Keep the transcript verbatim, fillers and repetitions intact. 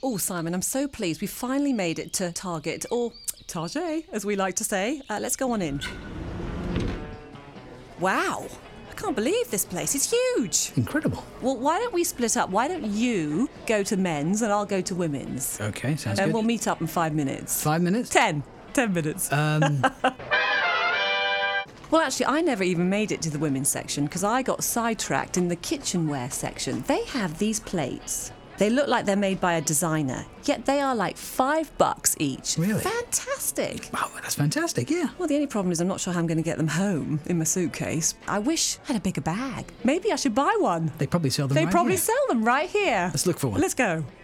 Oh, Simon, I'm so pleased. We finally made it to Target, or Target, as we like to say. Uh, let's go on in. Wow. I can't believe this place. It's huge. Incredible. Well, why don't we split up? Why don't you go to men's and I'll go to women's? Okay, sounds And good. we'll meet up in five minutes. Five minutes? Ten. Ten minutes. Um... Well, actually, I never even made it to the women's section because I got sidetracked in the kitchenware section. They have these plates. They look like they're made by a designer, yet they are like five bucks each. Really? Fantastic. Wow, that's fantastic, yeah. Well, the only problem is I'm not sure how I'm going to get them home in my suitcase. I wish I had a bigger bag. Maybe I should buy one. They probably sell them They right probably here. sell them right here. Let's look for one. Let's go.